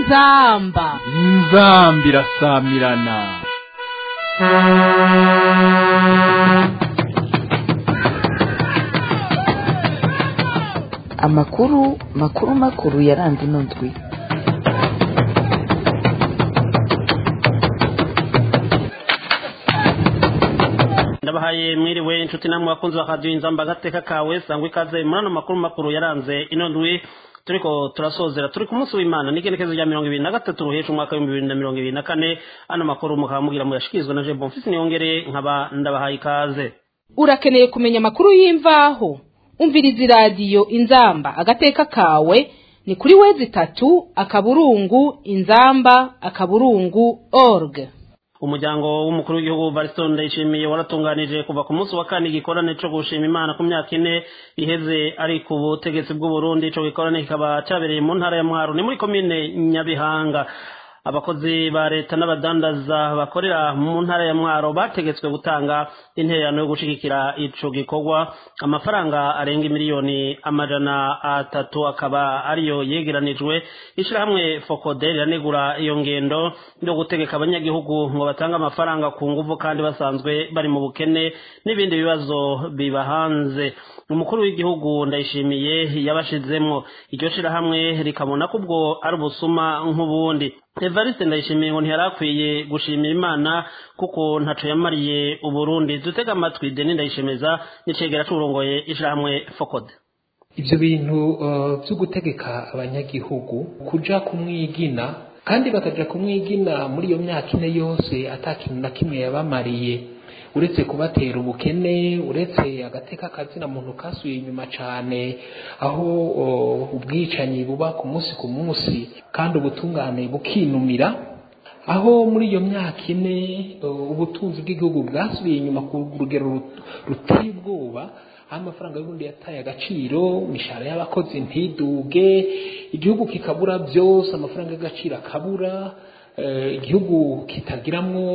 inzamba irasamirana. makuru yaranze ino ndwi. ndabahaye mwiriwe inshuti namwe bakunzi ba Radio Inzamba agateka kawe sangwe ikaze murano makuru yaranze ino ndwi turiko turasozera turi ku munsi w'Imana n'igenekezo rya 2023 ruhesha umwaka wa 2024. Ano makuru mukamugira muyashikizwe na Je Bonfils Niyongere nkaba ndabahaye ikaze. Urakeneye kumenya makuru y'imvaho umviriza radio Inzamba agateka kawe ni kuri wezi 3 inzamba.org. Umuryango w'umukuru w'igihugu Variston Ndayishimiye waratunganije kuva ku munsi wa kane gikorane cyo gushima Imana ku myaka 4 iheze ari ku butegetsi bw'u Burundi. Ico gikorane kikaba cyabereye mu ntara ya Mwaro ni muri commune Nyabihanga. Abakozi ba leta n'abadandaza bakorera mu ntara ya Mwaro bategetswe gutanga intererano yo gushigikira ico gikorwa. Amafaranga arenga miliyoni 300 akaba ariyo yegeranijwe. Ishirahamwe Focode riranegura iyo ngendo yo gutegeka abanyagihugu ngo batanga amafaranga ku nguvu kandi basanzwe bari mu bukene n'ibindi bibazo bibahanze. Umukuru w'igihugu Ndayishimiye yabashizemwo iryo shirahamwe rikabona ko ubwo ari ubusuma nk'ubundi. Evariste Ndayishimiye ngo ntiyarakwiye gushimira Imana kuko ntaco yamariye Uburundi. Dutega amatwi Denis Ndayishemeza n'icegera c'urongoye ishirahamwe Focode. Ivyo bintu byo gutegeka abanyagihugu kuja kumwigina kandi bakaja kumwigina muri iyo myaka 4 yose atakintu na kimwe yabamariye uretse kubatera ubukene, uretse agateka kazina muntu kasuye inyuma cane, aho ubwicanyi buba ku munsi kandi ubutungane bukinumira, aho muri iyo myaka 4 ubutunzi bw'igihugu bwasubiye inyuma ku rugero ruteye ubwoba, amafaranga y'ubundi yataye agaciro, mishahara y'abakozi ntiduge, igihugu kikabura byose, amafaranga y'agaciro akabura, igihugu kitagiramwo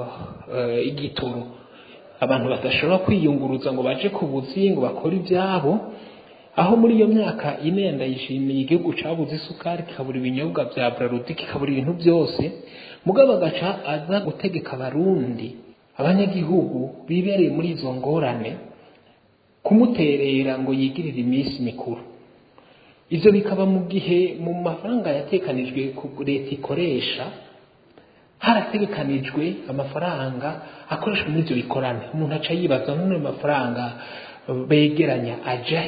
igitoro, abantu badashobora kwiyunguruza ngo baje ku buzi ngo bakore ibyabo. Aho muri iyo myaka 4 Ndayishimiye igihugu cabuze isukari, kikabura ibinyobwa bya Brarudi, kikabura ibintu byose, mugabo agaca aza gutegeka abarundi abanyagihugu bibereye muri izo ngorane kumuterera ngo yigirire iminsi mikuru. Ivyo bikaba mu gihe mu mafaranga yatekanijwe ku leta ikoresha harategekanijwe amafaranga akoreshwa muri ivyo bikorane. Umuntu aca yibaza none amafaranga begeranya aja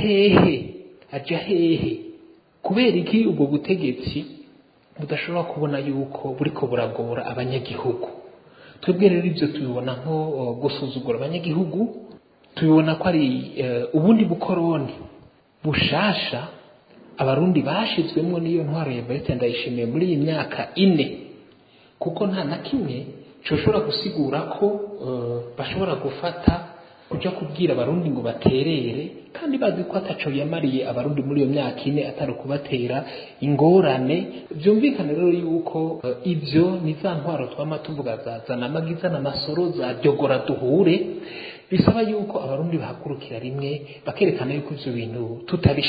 hehe kubera iki ubwo butegetsi budashobora kubona yuko buriko buragora abanyagihugu. Twebwe rero ivyo tubibona nko gusuzugura abanyagihugu, tubibona ko ari ubundi bukoroni bushasha abarundi bashizwemwo n'iyo ntwaro ya Variston Ndayishimiye muri iyi myaka 4, kuko nta na kimwe coshobora gusigura ko bashobora gufata kuja kubwira abarundi ngo baterere kandi bazi ko ataco yamariye abarundi muri iyo myaka 4 atari kubatera ingorane. Byumvikana rero yuko ivyo ni za ntwaro twama tuvuga zazana amagiza n'amasoro za Ryogora duhure, bisaba yuko abarundi bahagurukira rimwe bakerekana yuko ivyo bintu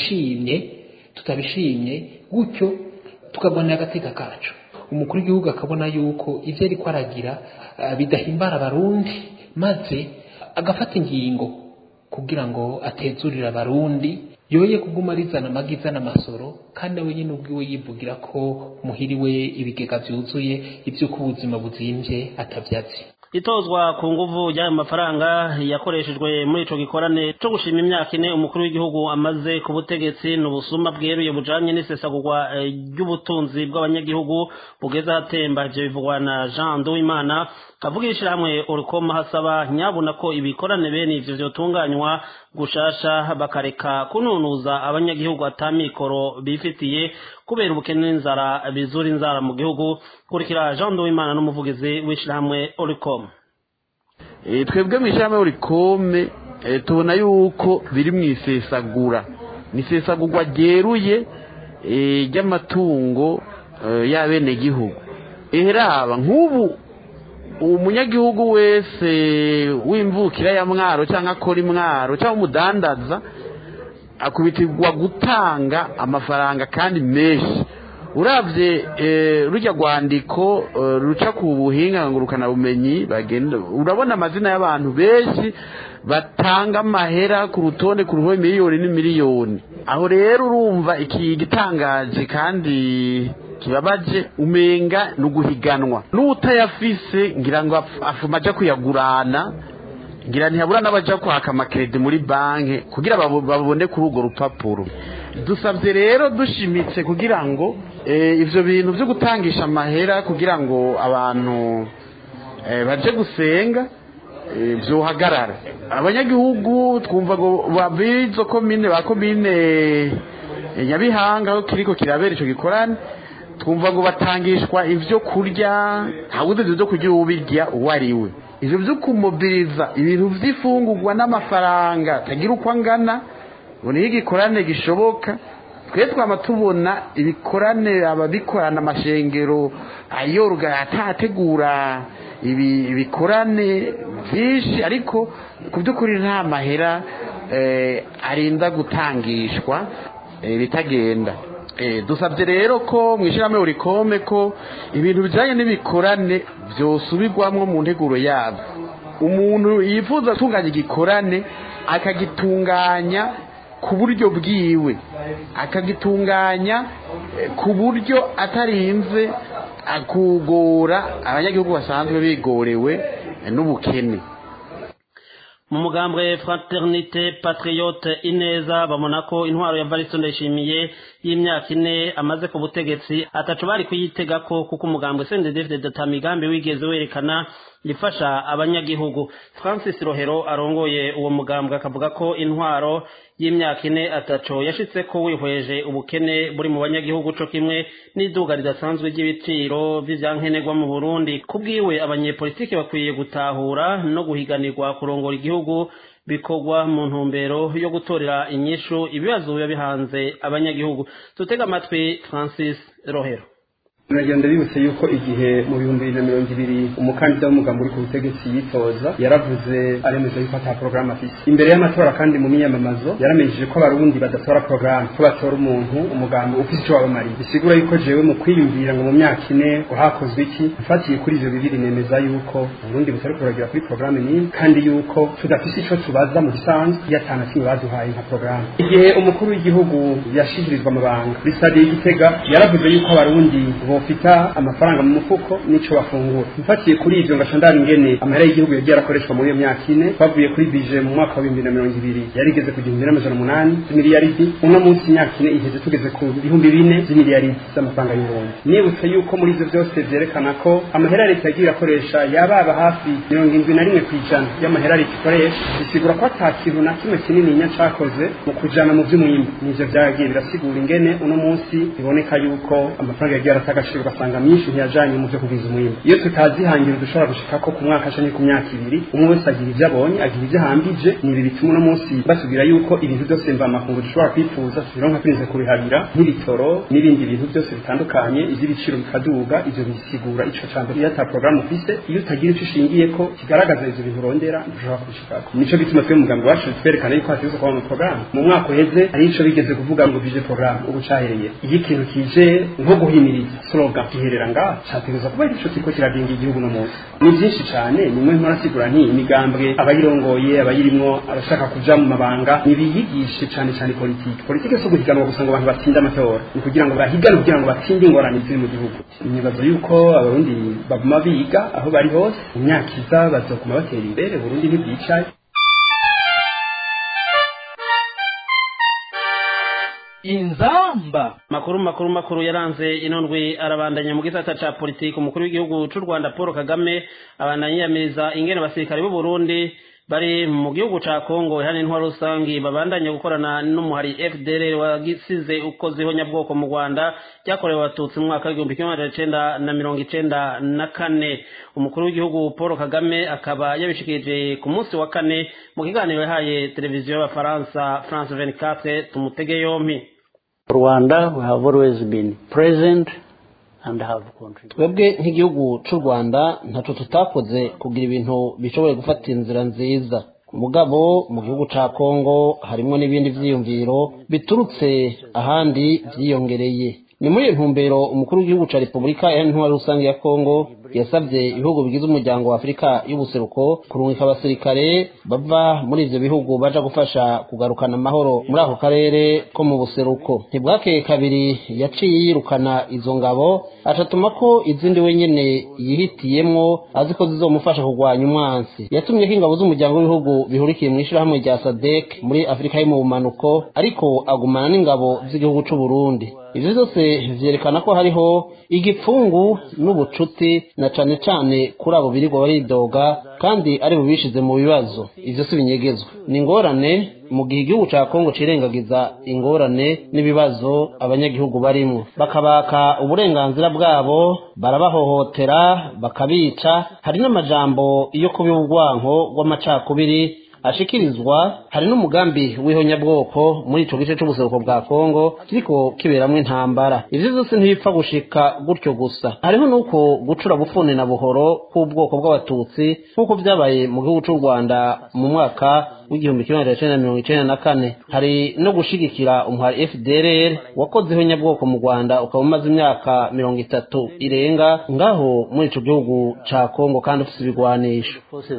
tutabishimye gutyo tukagwanira agateka kacu. Umukuru w'igihugu akabona yuko ivyo ariko aragira bidahimbara abarundi, maze agafata ingingo kugira ngo atezurire abarundi, yoye kuguma rizana amagiza n'amasoro kandi nawe nyine ubwiwe yivugira ko muhiriwe ibigega vyuzuye, ivyo ku buzima buzimvye atavyazi. Itozwa ku nguvu y'ayo mafaranga yakoreshejwe muri ico gikorane cyo gushima imyaka 4 umukuru w'igihugu amaze ku butegetsi n'ubusuma bweruye bujanye n'isesagurwa ry'ubutunzi bw'abanyagihugu bugeza hatemba. Ivyo bivugwa na Jean Nduwimana kavugisha hamwe urukoma hasaba nyabuna ko ibikorane bene ivyo vyotunganywa gushasha bakareka kununuza abanyagihugu atamikoro bifitiye kubera ubukene n'inzara bizura inzara mu gihugu. Kurikira Jean Nduwimana n'umuvugizi w'ishirahamwe Oricom. Twebwe mw'ishirahamwe Oricom tubona yuko biri mw'isesagurwa ryeruye ry'amatungo y'abene gihugu. Raba nk'ubu umunyagihugu wese w'imvukira ya Mwaro cyangwa akora imwaro cyangwa umudandaza akubitirwa gutanga amafaranga kandi menshi uravye rujya rwandiko ruca ku buhinga ngurukana bumenyi bagenda urabona amazina y'abantu benshi batanga amahera ku rutonde ku ruhome miliyoni n'imiliyoni. Aho rero urumva iki gitangaje kandi kibabaje umenga nuguhiganwa n'utayafise ngira ngo afuma aja kuyagurana ngira ntihabura n'abaja kwaka amakredi muri banki kugira babone kuri urwo rupapuro. Dusabye rero dushimitse kugira ngo ivyo bintu vyo gutangisha amahera kugira ngo abantu baje gusenga vyohagarara. Abanyagihugu twumva ngo babizo komine ba komine Nyabihanga aho kiriko kirabera ico gikorane twumva ngo batangishwa ivyo kurya ntawuzi ivyo kurya ubirya uwariwe. Ivyo vyo kumobiriza ibintu vy'ifungurwa n'amafaranga tagira uko angana ngo ni igikorane gishoboka. Twe twama tubona ibikorane ababikorana amashengero ayorga atategura ibikorane vyinshi ariko kubyukuri nta mahera arinda gutangishwa bitagenda. Dusabye rero ko mwishirame urikome ko ibintu bijanye n'ibikorane vyosubirwamwo mu nteguro yabo. Umuntu yifuza gutunganya igikorane akagitunganya ku buryo bwiwe, akagitunganya ku buryo atarinze akugora abanyagihugu basanzwe bigorewe n'ubukene. Mu mugambwe Fraternité Patriote Ineza bamona ko intwaro ya Variston Ndayishimiye y'imyaka 4 amaze ku butegetsi atacu bari kuyitega ko kuko umugambwe CNDD-FDD datamigambi wigeze werekana ifasha abanyagihugu. Francis Rohero arongoye uwo mugambwe akavuga ko intwaro y'imyaka 4 ataco yashitse ko wihweje ubukene buri mu banyagihugu co kimwe n'iduga ridasanzwe ry'ibiciro vy'ivyankenerwa mu Burundi. Kubwiwe abanyepolitike bakwiye gutahura no guhiganirwa kurongora igihugu bikorwa mu ntumbero yo gutorera inyishu ibibazo biba bihanze abanyagihugu. Tutega amatwi Francis Rohero. Nagenda bibutse yuko igihe mu 2020 umukandida w'umugambo uri ku butegetsi yitoza yaravuze aremeza yuko ata program afise. Imbere y'amatora kandi mu miyamamazo yaramenyesheje ko abarundi badatora program, ko batora umuntu umugambo ufise ico wabamari. Bisigura yuko jewe mu kwiyumvira ngo mu myaka 4 uhakozwe iki mfatiye kuri ivyo bibiri nemeza yuko Burundi butari kuragira kuri program ni kandi yuko tudafise ico tubaza mu bisanzwe yatana kimwe baduhaye nka program. Igihe umukuru w'igihugu yashikirizwa amabanga bisade y'Igitega yaravuze yuko abarundi bofita amafaranga mu mufuko nico bafungura. Mfatiye kuri ivyo ngashondana ingene amahera y'igihugu yagiye arakoreshwa muri iyo myaka 4 bavuye kuri budget mu mwaka wa 2020 yarigeze ku 1,800 miliyaridi. Uno munsi imyaka 4 iheze tugeze ku 4,000 miliyaridi z'amafaranga y'Uburundi. Nibutse yuko muri ivyo byose vyerekana ko amahera leta yagiye akoresha yababa hafi 71% y'amahera leta ikoresha. Bisigura ko atakintu na kimwe kinini nyacakoze mu kujana mu vy'umwimbo. Nivyo vyagiye birasigura ingene uno munsi iboneka yuko amafaranga yagiye arataga ugasanga myinshi ntiyajanye mu byo kugiza umwimbo. Iyo tutazihangira dushobora gushika ko ku mwaka canke ku myaka 2 umwe wese agira ivyo abonye agira ivyo hambije. Ni ibi bituma uno munsi basugira yuko ibintu byose mva makungu dushobora kwifuza tubironka twinze kubihabira nk'ibitoro n'ibindi bintu byose bitandukanye ivy'ibiciro bikaduga. Ivyo bisigura ico cambo yata program ufise iyo utagira ico ushingiye ko kigaragaza ivyo bintu urondera dushobora kushikako. Nico bituma twe mugambo wacu twerekana yuko hatizo kwa mu program mu mwaka uheze ari ico bigeze kuvuga ngo bije program ubu cahereye iyi kintu kije nko guhimiriza slogan kiherera nga cyategereza kuba ico kiko kiragenga igihugu no munsi. Ni byinshi cyane nimwe murasigura nti imigambwe abayirongoye abayirimwo abashaka kuja mu mabanga nibiyigishe cyane cyane politike so guhiganwa gusa ngo abantu batsinda amatora ni kugira ngo bahigane kugira ngo batsinde ingorane ziri mu gihugu. Nibaza yuko abarundi baguma biga aho bari hose imyaka iza bazokuma batera imbere Burundi ntibyicaye. Inzamba makuru yaranze inondwe arabandanya mu gisata ca politiki. Umukuru w'igihugu c'u Rwanda Paul Kagame abananyameza ingene abasirikare b'u Burundi bari mu gihugu ca Kongo ihana intwaro rusangi babandanya gukorana n'umuhari FDL wagisize ukozeho nyabwoko mu Rwanda cyakorewe abatutsi mu mwaka wa 1994. Umukuru w'igihugu Paul Kagame akaba yabishikije ku munsi wa 4 mu kiganiro yahaye televiziyo y'Abafaransa France 24. Tumutege yompi. Rwanda we have always been present and have contributed. Twebwe nk'igihugu c'u Rwanda ntaco tutakoze kugira ibintu bishoboye gufata inzira nziza. Mugabo mu gihugu ca Kongo harimo n'ibindi vyiyumviro biturutse ahandi vyiyongereye. ni muri iyo ntumbero umukuru w'igihugu ca Repubulika Iharanira Rusange ya Kongo yasabye ibihugu bigize umuryango wa Afurika y'ubuseruko kurungika abasirikare bava muri ivyo bihugu baja gufasha kugarukana amahoro muri ako karere ko mu buseruko. Ntibwakeye kabiri yaciye yirukana izo ngabo acatuma ko izindi wenyene yihitiyemwo azi ko zizomufasha kurwanya umwansi. Yatumye ko ingabo z'umuryango w'ibihugu bihurikiye mw'ishirahamwe rya SADC muri Afurika yo mu bumanuko ariko agumana n'ingabo z'igihugu c'u Burundi. Ivyo vyose vyerekana ko hariho igipfungu n'ubucuti na cane cane kuri abo birirwa baridoga kandi ari bubishize mu bibazo. Ivyo si binyegezwa, ni ingorane mu gihe igihugu ca Kongo cirengagiza ingorane n'ibibazo abanyagihugu barimwo, bakabaka uburenganzira bwabo, barabahohotera, bakabica. Hari n'amajambo yo kubiba urwanko rw'amacakubiri ashikirizwa. Hari n'umugambi w'ihonyabwoko muri ico gice c'ubuseruko bwa Kongo kiriko kiberamwo intambara. Ivyo vyose ntibipfa gushika gutyo gusa, hariho nuko gucura bufune na buhoro k'ubwoko bw'abatutsi nk'uko vyabaye mu gihugu c'u Rwanda mu mwaka w'igihumbi kimwe magana cenda mirongo icenda na kane. Hari no gushigikira umuhari FDLR wakoze ihonyabwoko mu Rwanda ukaba umaze imyaka 30 irenga ngaho muri ico gihugu ca Kongo kandi ufise ibigwanisho.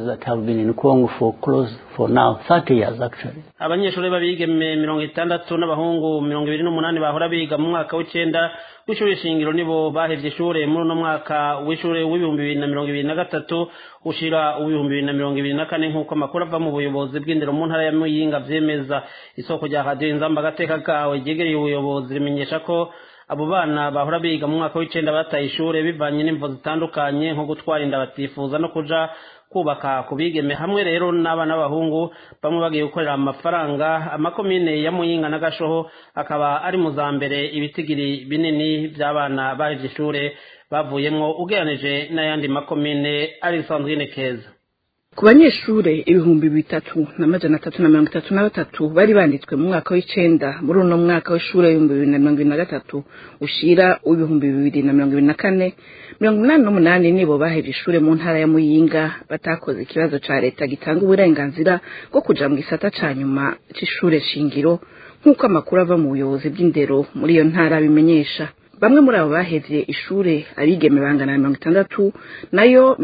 For now 30 years actually. Abanyeshuri babigeme 60 n'abahungu 28 bahora biga mu mwaka w'icenda w'ishuri shingiro nibo bahevye ishure muri no mwaka w'ishure w'ibihumbi 2023 ushira w'ibihumbi 2024 nk'uko amakuru ava mu buyobozi bw'indero mu ntara ya Muyinga vyemeza. Isoko rya Radio Inzamba agateka kawe ryegereye ubuyobozi rimenyesha ko abo bana bahora biga mu mwaka w'icenda bataye ishure bivanye n'imvo zitandukanye nko gutwara inda batifuza no kuja kubaka kubigeme hamwe. Rero n'abana b'abahungu bamwe bagiye gukorera amafaranga. Amakomine ya Muyinga na Gashoho akaba ari mu za mbere ibitigiri binini by'abana bahevye ishure bavuyemwo ugereranije n'ayandi makomine ari Sandrine Keza. Ku banyeshure 3,333 bari banditswe mu mwaka w'icenda muri uno mwaka w'ishure 2023 ushira w'2024, 88 nibo bahevye ishure mu ntara ya Muyinga batakoze ikibazo ca leta gitanga uburenganzira bwo kuja mu gisata ca nyuma c'ishure shingiro nk'uko amakuru ava mu buyobozi bw'indero muri iyo ntara bimenyesha. Bamwe muri abo bahevye ishure abigeme bangana na 60 nayo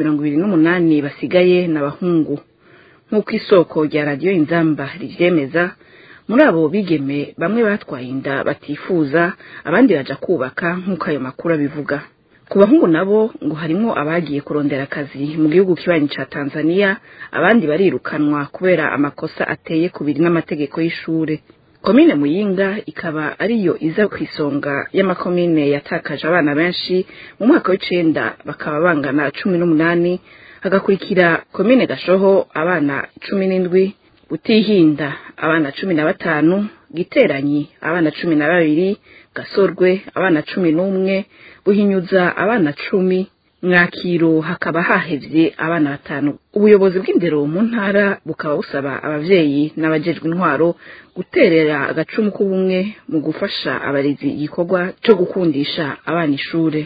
28 basigaye n'abahungu nk'uko isoko rya Radio Inzamba rivyemeza. Muri abo bigeme bamwe batwaye inda batifuza, abandi baja kubaka nk'uko ayo makuru abivuga. Ku bahungu nabo ngo harimo abagiye kurondera akazi mu gihugu kibanyi ca Tanzania, abandi barirukanwa kubera amakosa ateye kubiri n'amategeko y'ishure. Komine Muyinga ikaba ariyo iza kwisonga y'amakomine yatakaje abana benshi mu mwaka w'icenda bakaba bangana 18, hagakurikira komine Gashoho abana 17, Butihinda abana 15, Giteranyi abana 12, Gasorwe abana 11, Buhinyuza abana 10, Mwakiro hakaba hahevye abana 5. Ubuyobozi bw'indero mu ntara bukaba busaba abavyeyi n'abajejwe intwaro guterera agacumu k'ubumwe mu gufasha abarezi igikorwa cyo gukundisha abana ishure.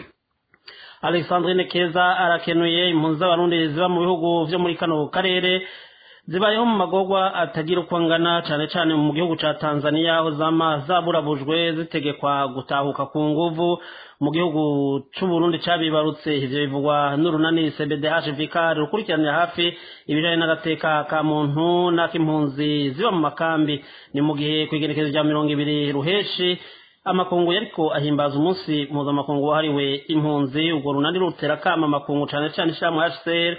Alexandrine Keza arakenuye. Impunzi z'abarundi ziba mu bihugu vyo muri kano karere zibayeho mu magorwa atagira uko angana, cane cane mu gihugu ca Tanzania aho zama zaburabujwe zitegekwa gutahuka ku nguvu mu gihugu c'u Burundi cabibarutse. Ivyo bivugwa n'urunani CBDH Vikar rukurikiranira hafi ibijanye n'agateka ka muntu n'akimpunzi ziba mu makambi. Ni mu gihe kwigerekezo rya 20 ruheshi amakungu yariko ahimbaza umunsi mpuzamakungu wahariwe impunzi. Urwo runani rutera kama amakungu cane cane ishamwe HCR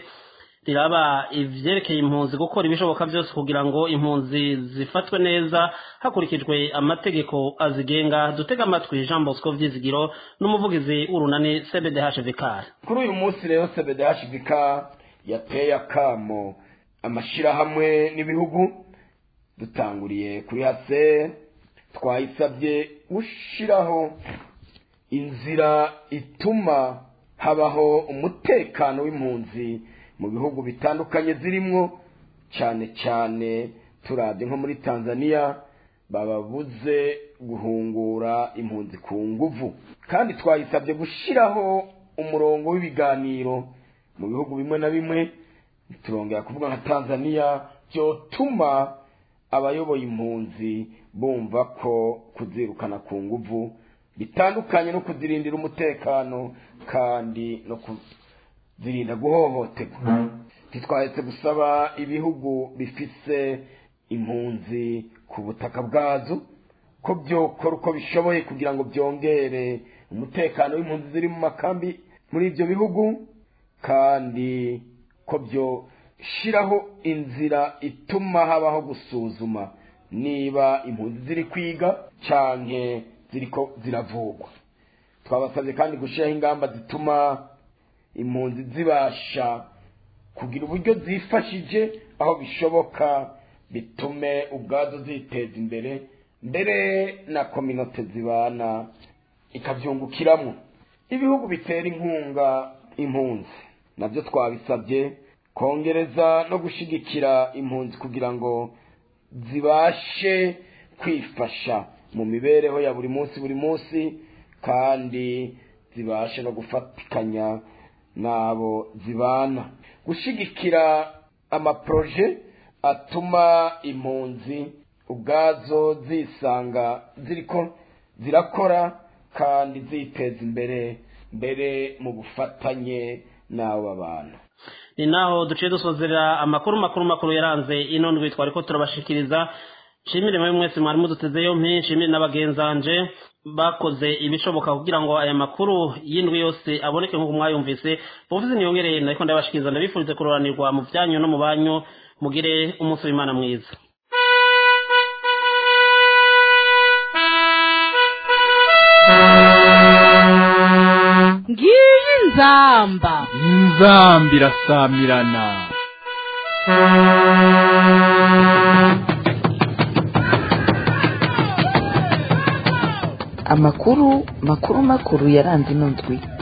riraba ivyerekeye impunzi gukora ibishoboka vyose kugira ngo impunzi zifatwe neza hakurikijwe amategeko azigenga. Dutega amatwi Jean Bosco Vyizigiro n'umuvugizi w'urunani CBDH Vikar. Kuri uyu munsi rero CBDH Vikar yateye akamo amashirahamwe n'ibihugu, dutanguriye kuri HCR twayisabye gushiraho inzira ituma habaho umutekano w'impunzi mu bihugu bitandukanye zirimwo, cyane cyane turabye nko muri Tanzania bababuze guhungura impunzi ku nguvu. Kandi twayisabye gushiraho umurongo w'ibiganiro mu bihugu bimwe na bimwe, turongera kuvuga nka Tanzania, byotuma abayoboye impunzi bumva ko kuzirukana ku nguvu bitandukanye no kuzirindira umutekano kandi no kuzirinda guhohoterwa. Ntitwahetse gusaba ibihugu bifise impunzi ku butaka bwazo ko byokora uko bishoboye kugira ngo byongere umutekano w'impunzi ziri mu makambi muri ibyo bihugu, kandi ko byoshiraho inzira ituma habaho gusuzuma niba impunzi ziri kwiga canke ziriko ziravugwa. Twabasabye kandi gushiraho ingamba zituma impunzi zibasha kugira uburyo zifashije aho bishoboka, bitume ubwazo ziteza imbere, mbere na kominote zibana ikabyungukiramwo. Ibihugu bitera inkunga impunzi nabyo twabisabye kongereza no gushigikira impunzi kugira ngo zibashe kwifasha mu mibereho ya buri munsi kandi zibashe no gufatikanya nabo zibana, gushigikira amaproje atuma impunzi ubwazo zisanga ziriko zirakora kandi ziteza imbere mbere mu bufatanye n'abo abantu. Ni naho duciye dusozera amakuru makuru yaranze ino ndwi twariko turabashikiriza. Shimire mwe mwese mwari muduteze yompi, shimire n'abagenzanje bakoze ibishoboka kugira ngo aya makuru y'indwi yose aboneke nk'uko mwayumvise. Bovuze niyongereye nariko ndabashikiriza, ndabifurize kuroranirwa mu byanyu no mu banyu, mugire umunsi w'Imana mwiza. Ngiyi inzamba irasamirana. Amakuru makuru yaranze ino ndwi.